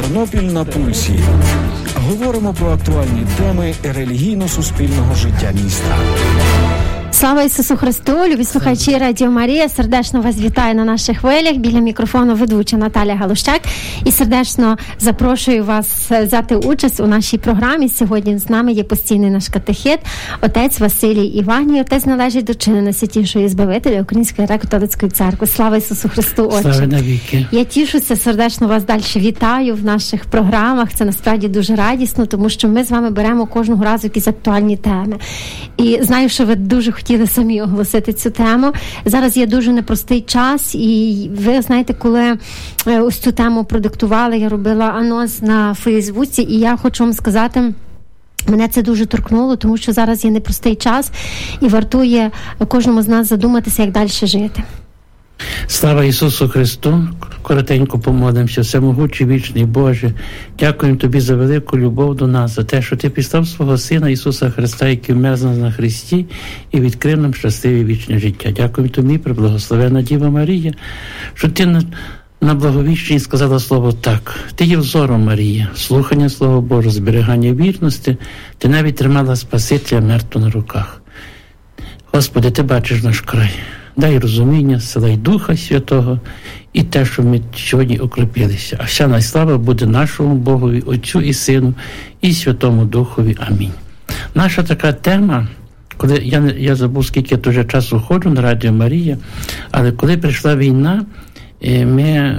Тернопіль на пульсі. Говоримо про актуальні теми релігійно-суспільного життя міста. Слава Ісусу Христу! Любі слухачі Радіо Марія, сердечно вас вітаю на наших хвилях. Біля мікрофону ведуча Наталя Галущак. І сердечно запрошую вас взяти участь у нашій програмі. Сьогодні з нами є постійний наш катехет, отець Василій Іваній. Отець належить до чини Найсвятішої Збавителя Української греко-католицької церкви. Слава Ісусу Христу! Отче! Слава навіки! Я тішуся, сердечно вас далі вітаю в наших програмах. Це насправді дуже радісно, тому що ми з вами беремо кожного разу якісь актуальні теми. І знаю, що ви дуже хотіли самі оголосити цю тему. Зараз є дуже непростий час, і ви знаєте, коли ось цю тему продиктували, я робила анонс на Фейсбуці, і я хочу вам сказати, мене це дуже торкнуло, тому що зараз є непростий час, і вартує кожному з нас задуматися, як далі жити. Слава Ісусу Христу! Коротенько помолимося. Всемогучий, вічний Боже, дякуємо Тобі за велику любов до нас, за те, що Ти післав свого Сина Ісуса Христа, який вмер за нас на Христі, і відкрив нам щасливе вічне життя. Дякуємо Тобі, преблагословенна Діва Марія, що Ти на благовіщенні сказала слово «так». Ти є взором, Марія, слухання Слова Божого, зберігання вірності. Ти навіть тримала Спасителя мертвого на руках. Господи, Ти бачиш наш край. Дай розуміння, сила й Духа Святого, і те, що ми сьогодні укріпилися. А вся найслава буде нашому Богові, Отцю і Сину, і Святому Духові. Амінь. Наша така тема, коли я забув, скільки я вже часу ходжу на Радіо Марія, але коли прийшла війна, ми,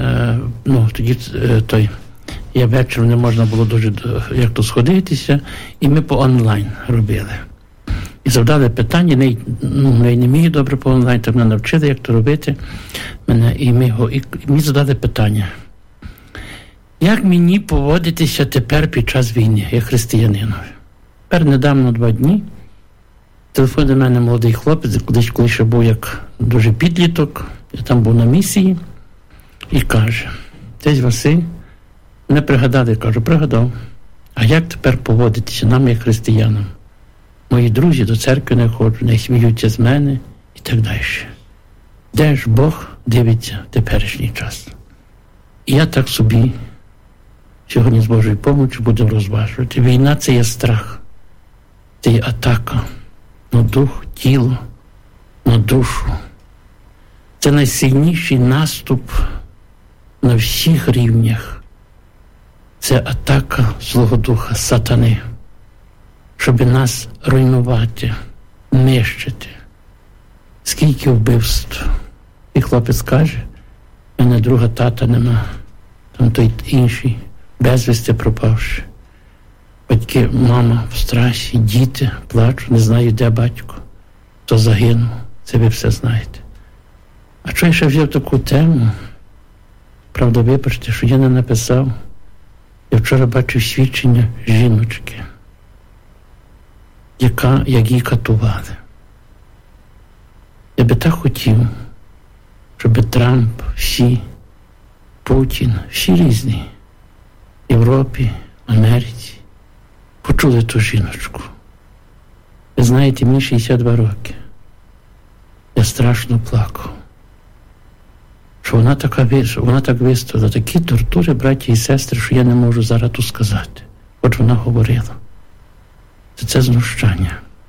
я вечором не можна було дуже як то сходитися, і ми по онлайн робили. І завдали питання, я не міг добре по онлайн, так мене навчили, як то робити. І мені задали питання. Як мені поводитися тепер під час війни, як християнину? Тепер недавно 2 дні телефонує до мене молодий хлопець, коли ще був як дуже підліток, я там був на місії, і каже, «Десь Василь, мене пригадали». Кажу, пригадав. А як тепер поводитися нам, як християнам? Мої друзі до церкви не ходжу, не сміються з мене і так далі. Де ж Бог дивиться в теперішній час? І я так собі сьогодні з Божою допомогою буду розважувати. Війна – це є страх, це є атака на дух, тіло, на душу. Це найсильніший наступ на всіх рівнях. Це атака злого духа, сатани, щоб нас руйнувати, нищити. Скільки вбивств. І хлопець каже, в мене друга тата нема, там той інший, безвісти пропавши. Батьки, мама в страхі, діти плачуть, не знають, де батько, хто загинув, це ви все знаєте. А що я ще взяв таку тему? Правда, вибачте, що я не написав. Я вчора бачив свідчення жіночки, як її катували. Я би так хотів, щоб Трамп, всі, Путін, всі різні, в Європі, Америці, почули ту жіночку. Ви знаєте, мені 62 роки. Я страшно плакав. Що вона так виставила, такі тортури, браті і сестри, що я не можу зараз тут сказати. От вона говорила. Це знущання.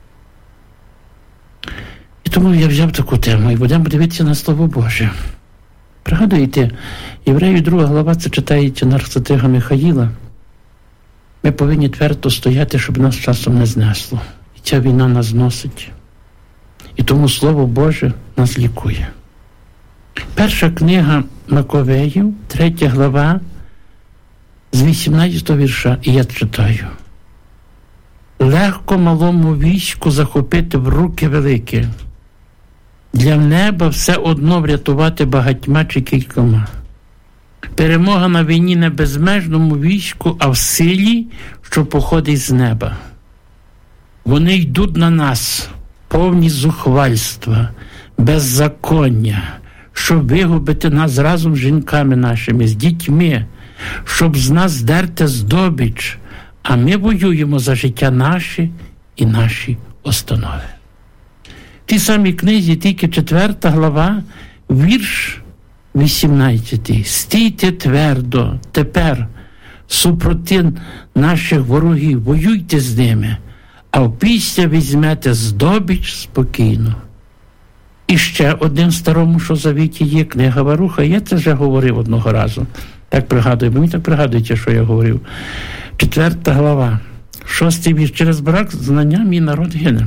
І тому я взяв таку тему і будемо дивитися на Слово Боже. Пригадуєте, Євреїв 2 глава, це читається на Архистратига Михаїла. Ми повинні твердо стояти, щоб нас часом не знесло. І ця війна нас зносить. І тому Слово Боже нас лікує. Перша книга Маковеїв, 3 глава, з 18 вірша, і я читаю. Легко малому війську захопити в руки великі. Для неба все одно врятувати багатьма чи кількома. Перемога на війні не безмежному війську, а в силі, що походить з неба. Вони йдуть на нас, повні зухвальства, беззаконня, щоб вигубити нас разом з жінками нашими, з дітьми, щоб з нас здерти здобич, а ми воюємо за життя наше і наші установи. В тій самій книзі, тільки 4 глава, вірш 18. Стійте твердо тепер, супроти наших ворогів, воюйте з ними, а опісля візьмете здобич спокійно. І ще один в Старому Завіті є книга Баруха. Я це вже говорив одного разу. Так пригадую, бо мені так пригадуєте, що я говорив. 4 глава, 6 вірш. Через брак знання мій народ гине.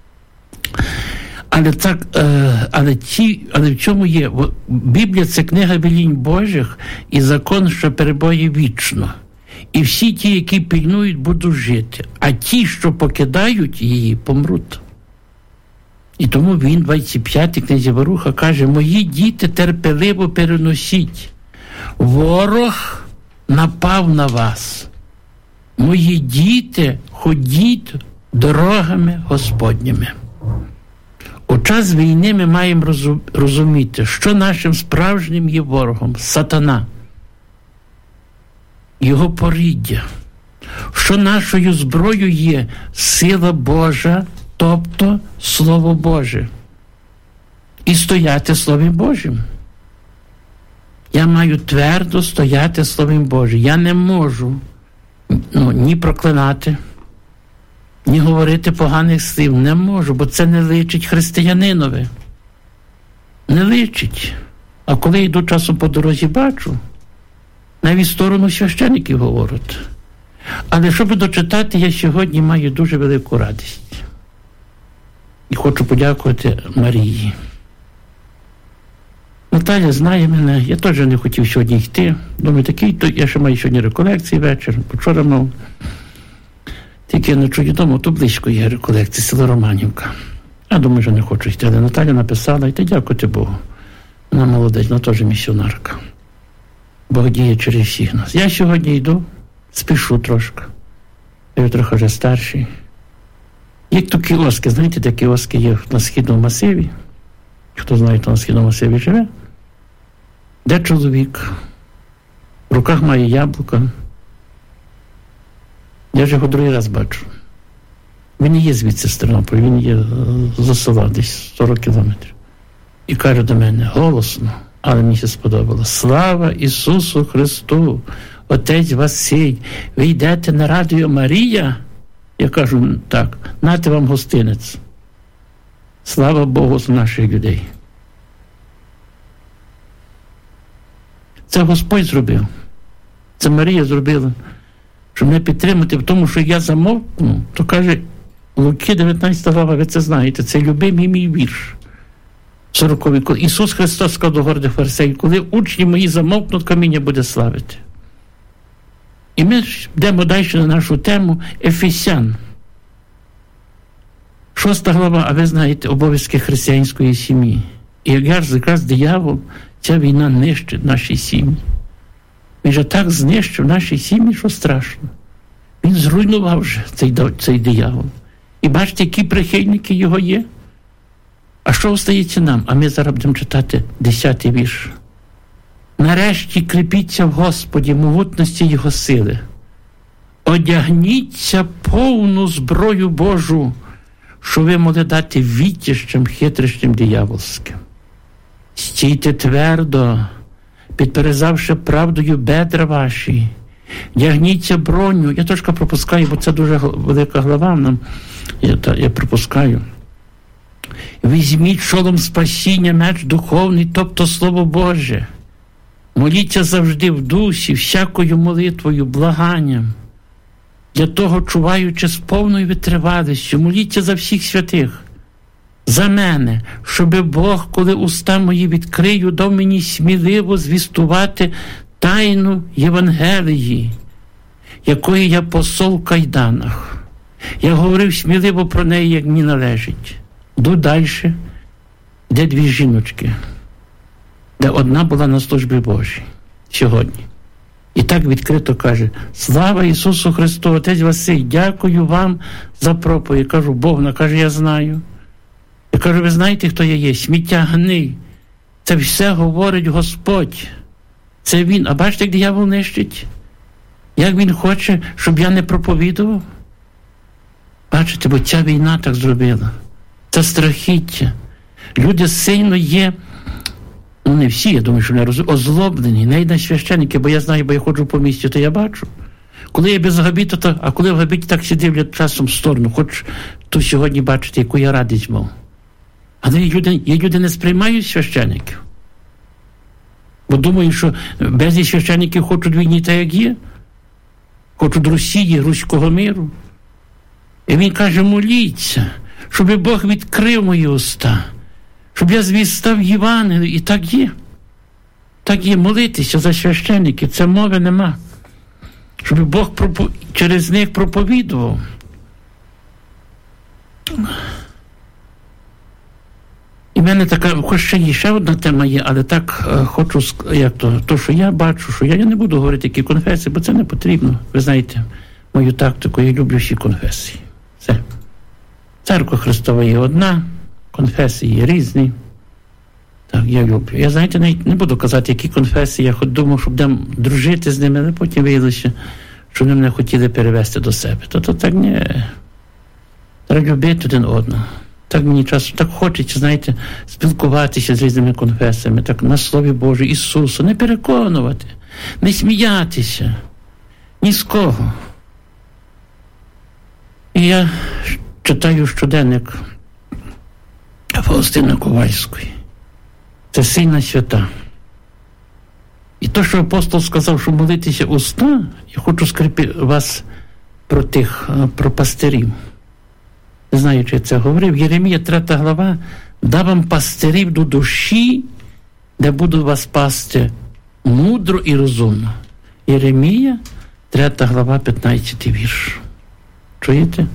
Але в чому є? Біблія – це книга велінь Божих і закон, що перебуває вічно. І всі ті, які пильнують, будуть жити. А ті, що покидають її, помруть. І тому він, 25 князі Баруха, каже: мої діти, терпеливо переносіть. Ворог напав на вас. Мої діти, ходіть дорогами Господніми. У час війни ми маємо розуміти, що нашим справжнім є ворогом – сатана, його поріддя, що нашою зброєю є сила Божа, тобто Слово Боже. І стояти Словом Божим. Я маю твердо стояти Словом Божим. Я не можу ні проклинати, ні говорити поганих слів. Не можу, бо це не личить християнинові. Не личить. А коли йду часом по дорозі, бачу, навіть в сторону священиків говорять. Але щоб дочитати, я сьогодні маю дуже велику радість. І хочу подякувати Марії. Наталя знає мене, я теж не хотів сьогодні йти. Думаю, я ще маю сьогодні реколекції вечір, вчора мав. Тільки я ночую вдома, то близько є реколекції, село Романівка. Я думаю, що не хочу йти. Але Наталя написала, і ти дякувати Богу. Вона молодець, вона теж місіонарка. Бог діє через всіх нас. Я сьогодні йду, спішу трошки. Я трохи вже старший. Є тут кіоски, знаєте, де кіоски є на Східному масиві. Хто знає, хто на Східному масиві живе. Де чоловік, в руках має яблука. Я вже його другий раз бачу. Він не є звідси з Тернополя, він є за села, десь 40 кілометрів. І каже до мене голосно, але мені це сподобалось: слава Ісусу Христу, отець Василь, ви йдете на радіо Марія? Я кажу, так, нате вам гостинець. Слава Богу з наших людей. Це Господь зробив. Це Марія зробила. Щоб мене підтримати в тому, що я замовкну, то каже Луки 19 глава, ви це знаєте, це любимий мій вірш. 40-й. Коли Ісус Христос сказав до гордих фарисеїв: коли учні мої замовкнуть, каміння буде славити. І ми йдемо далі на нашу тему Ефесян. 6 глава, а ви знаєте, обов'язки християнської сім'ї. І якраз диявол, ця війна нищить наші сім'ї. Він же так знищив наші сім'ї, що страшно. Він зруйнував вже цей диявол. І бачите, які прихильники його є. А що остається нам? А ми зараз будемо читати 10-й вірш. Нарешті кріпіться в Господі, могутності Його сили. Одягніться повну зброю Божу, що ви могли дати відтяжчим, хитрощам диявольським. Стійте твердо, підперезавши правдою бедра ваші. Вдягніться броню. Я трошки пропускаю, бо це дуже велика глава нам. Я пропускаю. Візьміть шолом спасіння, меч духовний, тобто Слово Боже. Моліться завжди в дусі, всякою молитвою, благанням. Для того, чуваючи з повною витривалістю, моліться за всіх святих, за мене, щоби Бог, коли уста мої відкрию, дав мені сміливо звістувати тайну Євангелії, якої я посол в кайданах. Я говорив сміливо про неї, як мені належить. Йду далі, де 2 жіночки, де одна була на службі Божій сьогодні. І так відкрито каже: слава Ісусу Христу, отець Василь, дякую вам за проповідь. Кажу, Бог, вона каже, я знаю. Я кажу, ви знаєте, хто я є? Сміття, гниль. Це все говорить Господь. Це Він. А бачите, як диявол нищить? Як він хоче, щоб я не проповідував? Бачите, бо ця війна так зробила. Це страхіття. Люди сильно є, не всі, я думаю, що не озлоблені, навіть на священники, бо я знаю, бо я ходжу по місті, то я бачу. Коли я без габіту, а коли в габіті так всі дивлять часом в сторону, хоч то сьогодні бачите, яку я радість мав. Але є люди не сприймають священиків. Бо думаю, що безліч священиків хочуть війні так, як є. Хочуть Росії, руського миру. І він каже, моліться, щоб Бог відкрив мої уста, щоб я звістав Євангелію. І так є. Так є, молитися за священиків. Це мови нема. Щоб Бог через них проповідував. І в мене така, хоч ще одна тема є, але так хочу, як то, що я бачу, що я не буду говорити, які конфесії, бо це не потрібно. Ви знаєте, мою тактику, я люблю всі конфесії. Все. Церква Христова є одна, конфесії є різні. Так, я люблю. Я, знаєте, навіть не буду казати, які конфесії, я хоч думав, щоб будемо дружити з ними, але потім виявилося, що вони мене хотіли перевести до себе. То так не. Треба любити один одного. Так мені часом так хочеться, знаєте, спілкуватися з різними конфесіями, так на Слові Божому, Ісусу, не переконувати, не сміятися, ні з кого. І я читаю щоденник Фаустини Ковальської. Це сильна свята. І то, що апостол сказав, що молитися уста, я хочу скріпити вас про пастирів. Не знаю, чи я це говорив. Єремія 3 глава. «Да вам пастирів до душі, де буду вас пасти мудро і розумно». Єремія 3 глава, 15 вірш. Чуєте?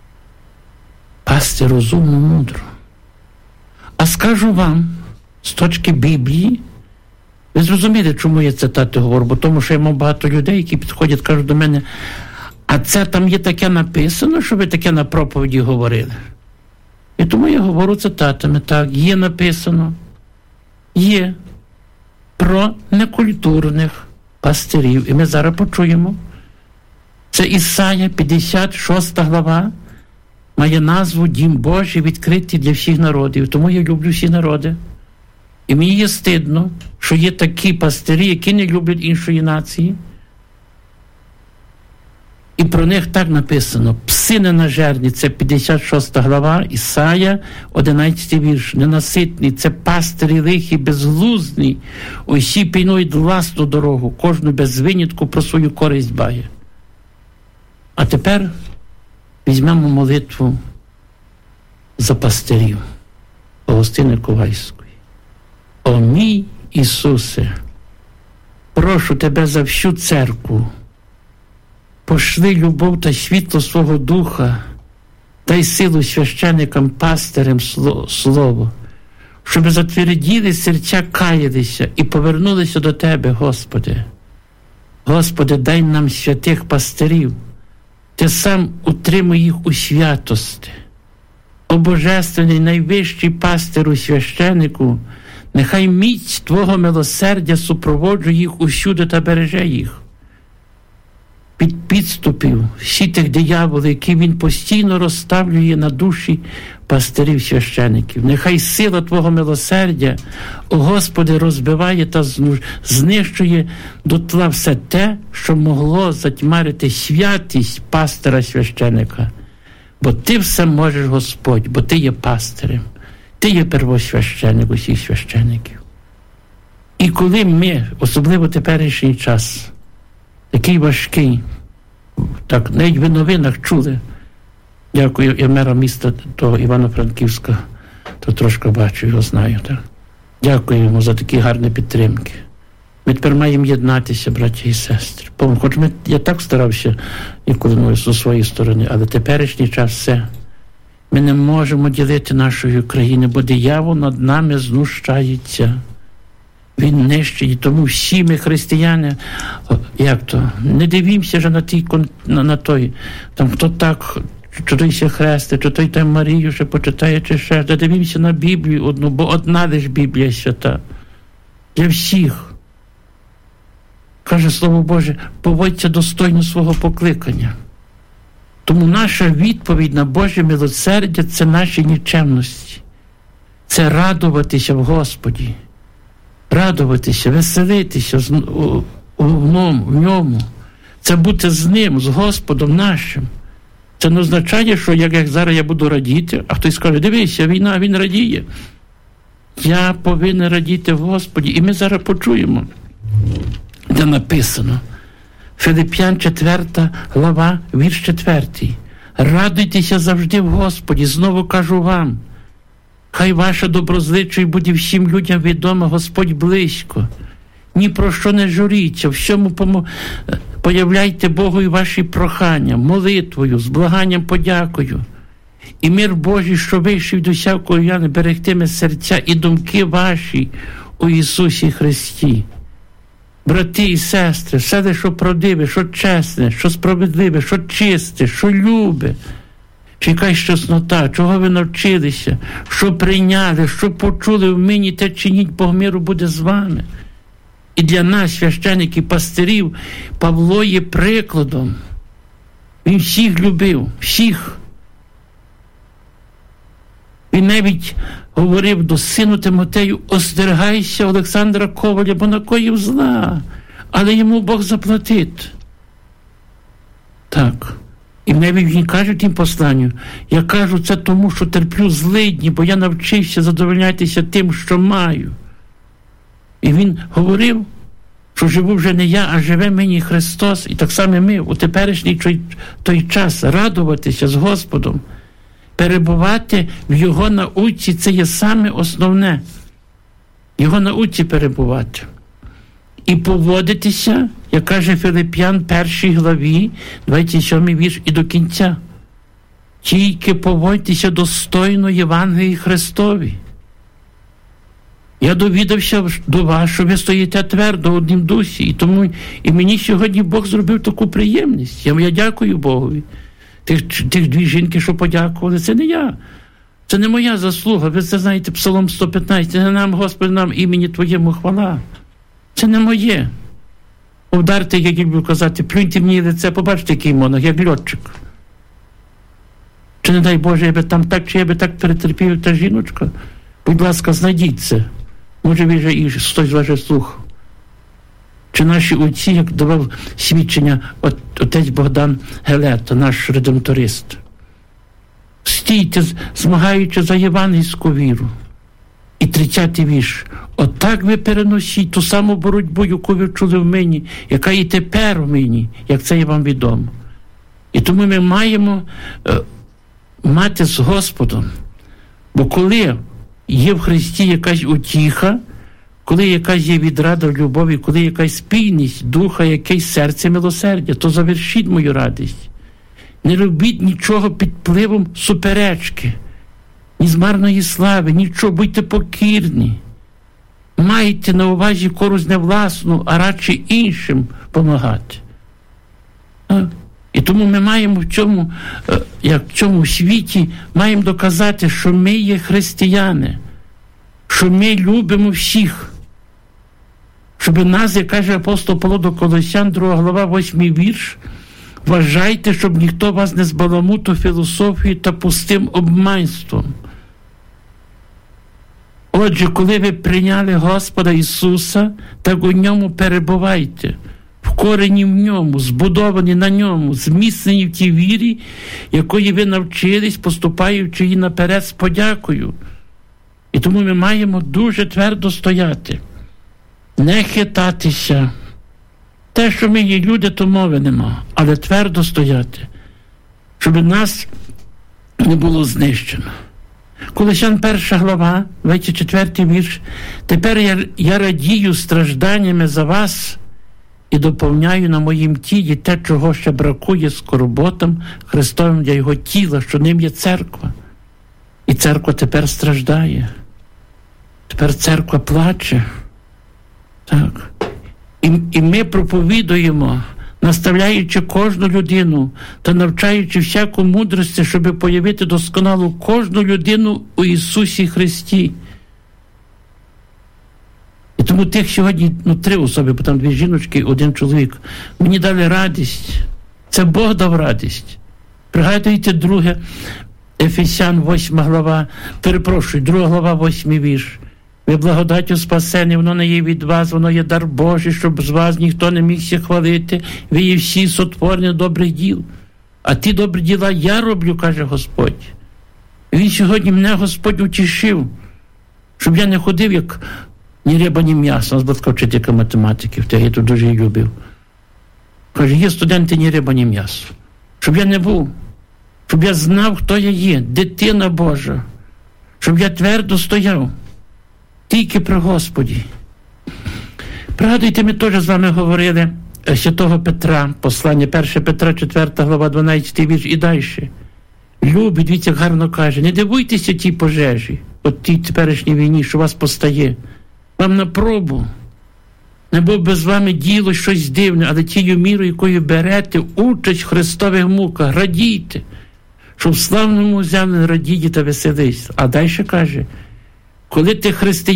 Пасти розумно, мудро. А скажу вам, з точки Біблії, ви зрозумієте, чому я цитати говорю, бо тому що я мав багато людей, які підходять, кажуть до мене, а це там є таке написано, що ви таке на проповіді говорили. І тому я говорю цитатами, так, є написано, є про некультурних пастирів. І ми зараз почуємо. Це Ісая, 56 глава, має назву «Дім Божий відкритий для всіх народів». Тому я люблю всі народи. І мені є стидно, що є такі пастирі, які не люблять іншої нації. І про них так написано. Пси ненажерні, це 56 глава, Ісая, 11 вірш. Ненаситні, це пастирі лихі, безглузні. Усі пильнують власну дорогу, кожну без винятку про свою користь дбає. А тепер візьмемо молитву за пастирів Фаустини Ковальської. О мій Ісусе, прошу Тебе за всю церкву, пошли любов та світло свого Духа, дай силу священикам, пастирям слово, щоб затверділи серця, каялися і повернулися до Тебе, Господи. Господи, дай нам святих пастирів, Ти сам утримуй їх у святості. О Божественний, найвищий пастиру священику, нехай міць Твого милосердя супроводжує їх усюди та береже їх. Під підступів всі тих дияволів, які він постійно розставлює на душі пастирів священиків. Нехай сила Твого милосердя, о Господи, розбиває та знищує дотла все те, що могло затьмарити святість пастира священика. Бо Ти все можеш, Господь, бо Ти є пастирем. Ти є первосвященик усіх священиків. І коли ми, особливо теперішній час, такий важкий, так, навіть ви в новинах чули, дякую, я мера міста того Івано-Франківська, то трошки бачу, його знаю, так. Дякую йому за такі гарні підтримки. Ми тепер маємо єднатися, браті і сестри. Хоч я так старався ніколи зі своєї сторони, але теперішній час все. Ми не можемо ділити нашої країни, бо диявол над нами знущається. Він нищить, тому всі ми, християни, не дивімося вже на той, там хто так, чи той ще хрестить, чи той там Марію ще почитає, чи ще, дивімося на Біблію одну, бо одна лиш Біблія свята. Для всіх. Каже Слово Боже, поводься достойно свого покликання. Тому наша відповідь на Боже милосердя – це наші нікчемності. Це радуватися в Господі. Радуватися, веселитися в ньому, Це бути з Ним, з Господом нашим. Це не означає, що як зараз я буду радіти, а хтось скаже, дивися, війна, він радіє. Я повинен радіти в Господі. І ми зараз почуємо, де написано. Филип'ян 4 глава, вірш 4. Радуйтеся завжди в Господі, знову кажу вам. Хай ваше доброзичливість буде всім людям відомо, Господь близько. Ні про що не журіться, всьому появляйте Богу і ваші прохання, молитвою, з благанням подякою. І мир Божий, що вийшов до всякого явно, берегтиме серця і думки ваші у Ісусі Христі. Брати і сестри, все те, що правдиве, що чесне, що справедливе, що чисте, що любе, чи якась чеснота, чого ви навчилися, що прийняли, що почули в мені, те чиніть, Бог миру буде з вами. І для нас, священиків, пастирів, Павло є прикладом. Він всіх любив, всіх. Він навіть говорив до сину Тимотею, остерігайся Олександра Коваля, бо накоїв зла, але йому Бог заплатить. Так. І навіть він каже тим посланню, я кажу це тому, що терплю злидні, бо я навчився задовольнятися тим, що маю. І він говорив, що живу вже не я, а живе мені Христос. І так само ми у теперішній той час радуватися з Господом, перебувати в Його науці, це є саме основне. Його науці перебувати. І поводитися, як каже Филип'ян 1 главі, 27 вірш, і до кінця. Тільки поводьтеся достойно Євангелії Христові. Я довідався до вас, що ви стоїте твердо в однім дусі, і тому і мені сьогодні Бог зробив таку приємність. Я дякую Богові. Тих дві жінки, що подякували, це не я. Це не моя заслуга. Ви це знаєте, Псалом 115. Не нам, Господи, нам імені Твоєму хвала. Це не моє. Вдарте, як я люблю казати, плюньте мені лице, побачите, який монах, як льотчик. Чи не дай Боже, я би там так, чи я би так перетерпів, та жіночка? Будь ласка, знайдіть це. Може, ви вже і хтось з ваших слухав. Чи наші отці, як давав свідчення отець Богдан Гелета, наш редемторист. Стійте, змагаючи за євангельську віру. І 30-й вірш. Отак ви переносіть ту саму боротьбу, яку ви чули в мені, яка і тепер в мені, як це є вам відомо. І тому ми маємо мати з Господом. Бо коли є в Христі якась утіха, коли якась є відрада в любові, коли якась спільність духа, якесь серце милосердя, то завершіть мою радість. Не робіть нічого під впливом суперечки, ні з марної слави, нічого, будьте покірні. Майте на увазі користь не власну, а радше іншим помагати. І тому ми маємо в цьому світі, маємо доказати, що ми є християни, що ми любимо всіх. Щоб нас, як каже апостол Павло до Колосян, 2 глава, 8 вірш, вважайте, щоб ніхто вас не збаламутив філософією та пустим обманством. Отже, коли ви прийняли Господа Ісуса, так у Ньому перебувайте, вкорені в Ньому, збудовані на Ньому, зміцнені в тій вірі, якої ви навчились, поступаючи її наперед з подякою. І тому ми маємо дуже твердо стояти, не хитатися. Те, що ми є люди, то мови нема, але твердо стояти, щоб нас не було знищено. Колосян 1 глава, 24 вірш. Тепер я радію стражданнями за вас і доповняю на моїм тілі те, чого ще бракує скорботам Христовим для Його тіла, що ним є церква. І церква тепер страждає. Тепер церква плаче. Так. І ми проповідуємо, наставляючи кожну людину та навчаючи всяку мудрості, щоб появити досконалу кожну людину у Ісусі Христі. І тому тих сьогодні, 3 особи, бо там 2 жіночки, 1 чоловік, мені дали радість. Це Бог дав радість. Пригадуйте 2 Ефесян 8 глава, 2 глава 8 вірш. Ви благодаттю спасені, воно не є від вас, воно є дар Божий, щоб з вас ніхто не мігся хвалити. Ви є всі сотворені добрих діл. А ті добрі діла я роблю, каже Господь. І він сьогодні мене Господь утішив, щоб я не ходив, як ні риба, ні м'ясо. У нас була вчителька математики, я тут дуже її любив. Каже, є студенти ні риба, ні м'ясо. Щоб я не був, щоб я знав, хто я є, дитина Божа. Щоб я твердо стояв. Тільки при Господі. Пригадуйте, ми теж з вами говорили святого Петра, послання 1 Петра, 4 глава, 12 вірш і далі. Любить, дивіться, як гарно каже, не дивуйтеся тій пожежі, от тій теперішній війні, що вас постає. Вам на пробу. Не було би з вами діло щось дивне, але тією мірою, якою берете участь в Христових муках, радійте, щоб в славному взяли радійте та веселись. А далі каже, коли ти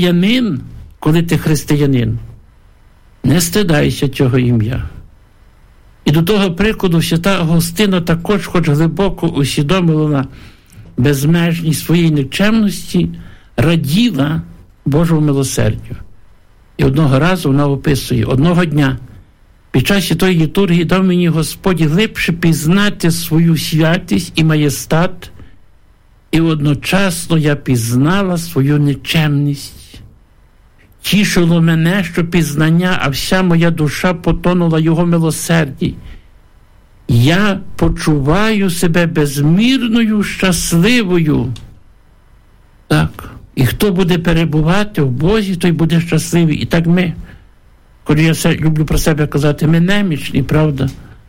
християнин, не стидайся цього ім'я. І до того прикладу свята Августина також, хоч глибоко усвідомила безмежність своєї нікчемності, раділа Божому милосердю. І одного разу вона описує, одного дня, під час тої літургії дав мені Господь глибше пізнати свою святість і маєстат, і одночасно я пізнала свою нікчемність. Тішило мене, що пізнання, а вся моя душа потонула Його милосерді. Я почуваю себе безмірною щасливою. Так. І хто буде перебувати в Бозі, той буде щасливий. І так ми, коли я люблю про себе казати, ми немічні, правда?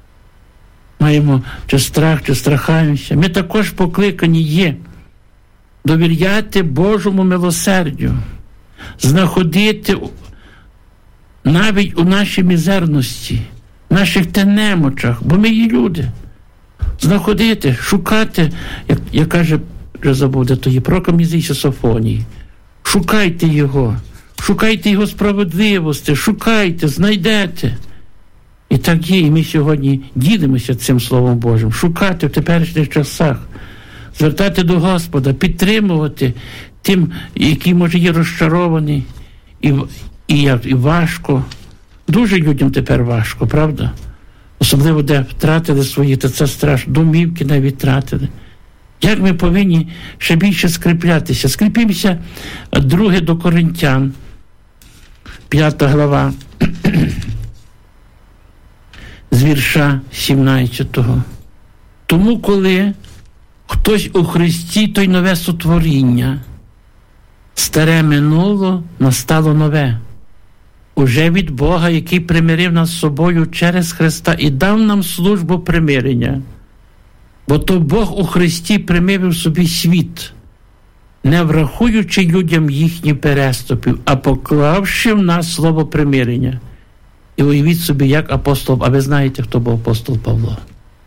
Маємо чи страх, чи страхаємося. Ми також покликані є довіряти Божому милосердю, знаходити навіть у нашій мізерності, в наших немочах, бо ми є люди. Знаходити, шукати, як каже, вже забув, де то є, пророком Ізаїя Софонії. Шукайте Його справедливості, шукайте, знайдете. І так є, і ми сьогодні ділимося цим Словом Божим. Шукати в теперішніх часах, звертати до Господа, підтримувати тим, які, може, є розчаровані, і важко. Дуже людям тепер важко, правда? Особливо, де втратили свої, то це страшно, домівки навіть втратили. Як ми повинні ще більше скріплятися? Скріпімося 2 до Коринтян, 5 глава, з вірша 17. Тому, коли хтось у Христі, то й нове сотворіння. Старе минуло, настало нове. Уже від Бога, який примирив нас з собою через Христа і дав нам службу примирення. Бо то Бог у Христі примирив собі світ, не врахуючи людям їхні переступів, а поклавши в нас слово примирення. І уявіть собі, як апостол, а ви знаєте, хто був апостол Павло.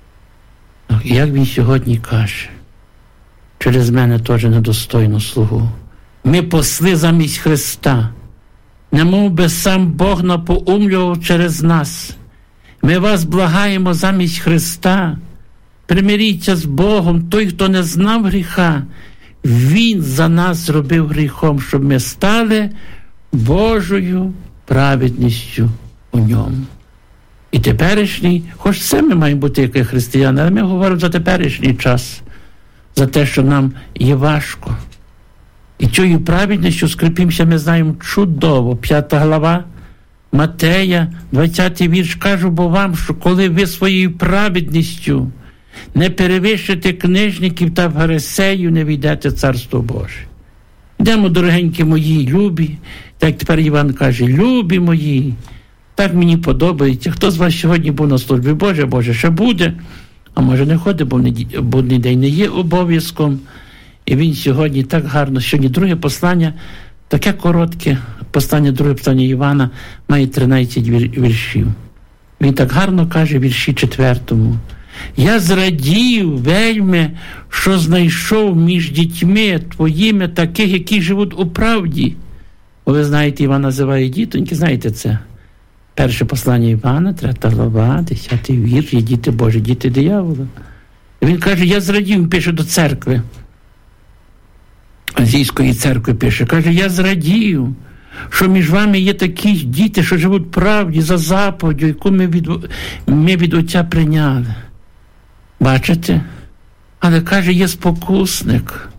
І як він сьогодні каже, через мене теж недостойну слугу. Ми посли замість Христа, немов би сам Бог напоумлював через нас. Ми вас благаємо замість Христа. Примиріться з Богом, той, хто не знав гріха, Він за нас зробив гріхом, щоб ми стали Божою праведністю у ньому. І теперішній, хоч це ми маємо бути як християни, але ми говоримо за теперішній час, за те, що нам є важко. І цією праведністю скріпимося, ми знаємо чудово. 5 глава Матея, 20 вірш, кажу бо вам, що коли ви своєю праведністю не перевищите книжників та фарисеїв, не війдете в Царство Боже. Йдемо, дорогенькі мої, любі, так тепер Іван каже, любі мої, так мені подобається. Хто з вас сьогодні був на службі? Боже, ще буде, а може не ходить, бо будний день не є обов'язком. І він сьогодні так гарно, сьогодні друге послання, таке коротке, друге послання Івана, має 13 віршів. Він так гарно каже в вірші 4. Я зрадів вельми, що знайшов між дітьми твоїми таких, які живуть у правді. Бо ви знаєте, Іван називає дітоньки, знаєте це? Перше послання Івана, 3 глава, 10 вірш, є діти Божі, діти диявола. І він каже, я зрадів, він пише до церкви. Азійської церкви пише, каже, я зрадію, що між вами є такі діти, що живуть в правді за заповіддю, яку ми від Отця прийняли. Бачите? Але, каже, є спокусник.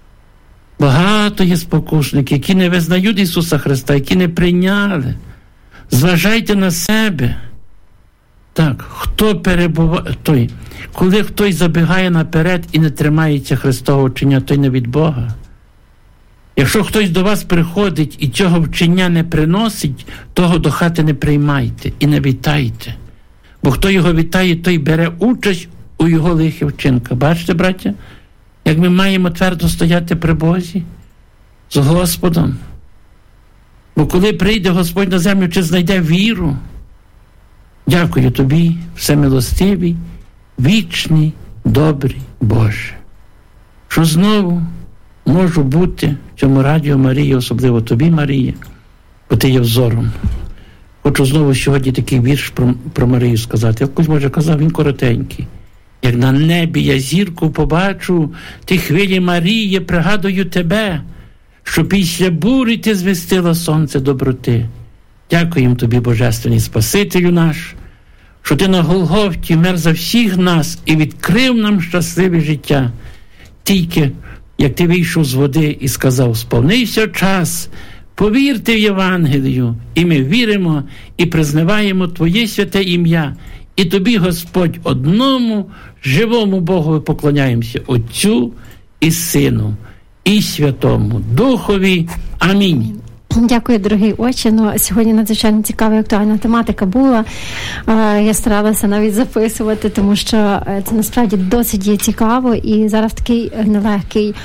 Багато є спокусників, які не визнають Ісуса Христа, які не прийняли. Зважайте на себе. Так, хто перебуває, коли хтось забігає наперед і не тримається Христового вчення, той не від Бога. Якщо хтось до вас приходить і цього вчення не приносить, того до хати не приймайте і не вітайте. Бо хто його вітає, той бере участь у його лихих вчинках. Бачите, браття? Як ми маємо твердо стояти при Бозі з Господом. Бо коли прийде Господь на землю, чи знайде віру? Дякую тобі, всемилостивий, вічний, добрий Боже, що знову можу бути в цьому радіо Марії, особливо тобі, Марія, бо ти є взором. Хочу знову сьогодні такий вірш про Марію сказати. Якось, може, казав, він коротенький. Як на небі я зірку побачу, ти хвилі Марії, пригадую тебе, що після бурі ти звістила сонце доброти. Дякуємо тобі, Божественний Спасителю наш, що ти на Голгофті вмер за всіх нас і відкрив нам щасливе життя. Тільки, як ти вийшов з води і сказав, сповнився час, повірте в Євангелію, і ми віримо і признаваємо твоє святе ім'я. І тобі, Господь, одному живому Богові поклоняємося, Отцю і Сину, і Святому Духові. Амінь. Дякую, дорогий отче. Сьогодні надзвичайно цікава і актуальна тематика була. Я старалася навіть записувати, тому що це насправді досить є цікаво. І зараз такий нелегкий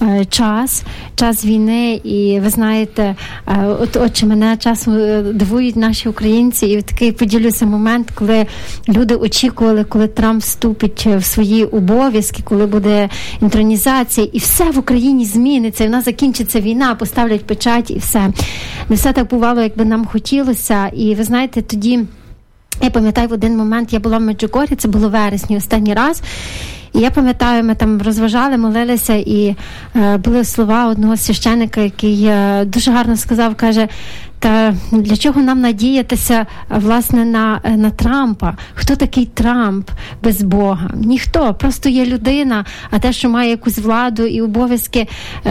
час війни. І ви знаєте, отче, мене часом дивують наші українці. І такий поділюся момент, коли люди очікували, коли Трамп вступить в свої обов'язки, коли буде інтронізація, і все в Україні зміниться, і в нас закінчиться війна, поставлять печать і все. Не все так бувало, як би нам хотілося. І ви знаєте, тоді, я пам'ятаю, в один момент я була в Меджугорі, це було в вересні останній раз, і я пам'ятаю, ми там розважали, молилися, і були слова одного священика, який дуже гарно сказав, каже, та для чого нам надіятися, власне, на Трампа? Хто такий Трамп без Бога? Ніхто, просто є людина, а те, що має якусь владу і обов'язки,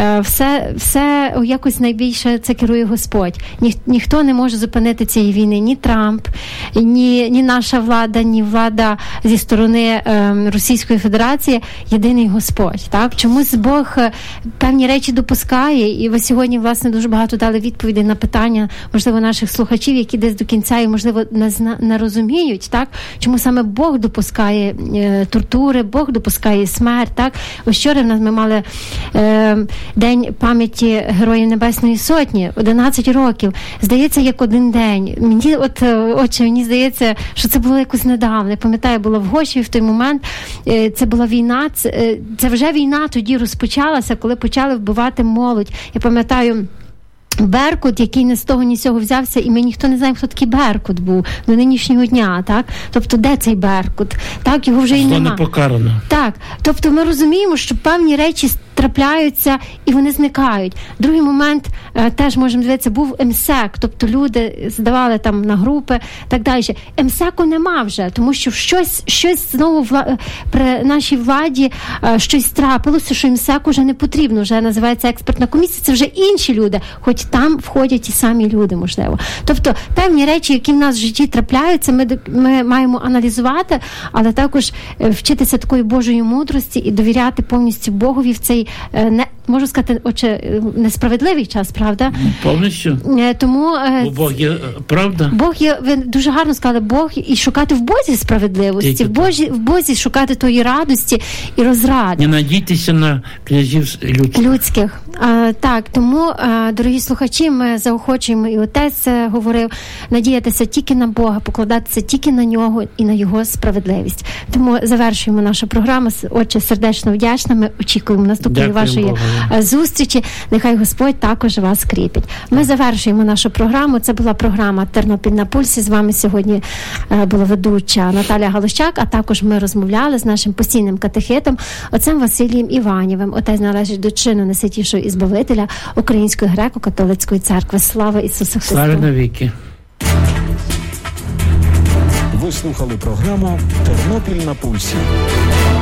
все якось найбільше це керує Господь. Ніхто не може зупинити цієї війни, ні Трамп, ні наша влада, ні влада зі сторони Російської Федерації, єдиний Господь. Так? Чомусь Бог певні речі допускає, і ви сьогодні, власне, дуже багато дали відповідей на питання, можливо, наших слухачів, які десь до кінця і, можливо, не розуміють, так? Чому саме Бог допускає тортури, Бог допускає смерть, так? Ось вчора ми мали День пам'яті Героїв Небесної Сотні, 11 років. Здається, як один день. Мені здається, що це було якось недавно. Я пам'ятаю, було в Гоші в той момент. Це була війна, це вже війна тоді розпочалася, коли почали вбивати молодь. Я пам'ятаю, Беркут, який не з того, ні з цього взявся, і ми ніхто не знаємо, хто такий Беркут був до нинішнього дня, так? Тобто, де цей Беркут? Так, його вже і нема. Зло не покарано. Так, тобто ми розуміємо, що певні речі трапляються і вони зникають. Другий момент, теж можемо дивитися, був МСЕК, тобто люди здавали там на групи, так далі. МСЕКу нема вже, тому що щось знову при нашій владі щось трапилося, що МСЕКу вже не потрібно, вже називається експертна комісія, це вже інші люди, хоч там входять і самі люди, можливо. Тобто певні речі, які в нас в житті трапляються, ми маємо аналізувати, але також вчитися такої Божої мудрості і довіряти повністю Богові в цей, можу сказати, несправедливий час, правда? Повністю. Тому Бог є правда. Бог є, ви дуже гарно сказали, Бог, і шукати в Бозі справедливості, в Бозі шукати тої радості і розради. Не надійтеся на князів людських. Так, тому, дорогі слухачі, ми заохочуємо, і отець говорив, надіятися тільки на Бога, покладатися тільки на нього і на його справедливість. Тому завершуємо нашу програму. Отче, сердечно вдячними, очікуємо наступної вашої зустрічі. Нехай Господь також вас кріпить. Ми завершуємо нашу програму. Це була програма «Тернопіль на пульсі». З вами сьогодні була ведуча Наталя Галущак, а також ми розмовляли з нашим постійним катехетом, отцем Василієм Іванівим. Отець належить до чину Найсвятішого і Збавителя Української греко-католицької церкви. Слава Ісусу Христу! Слава навіки! Ви слухали програму «Тернопіль на пульсі».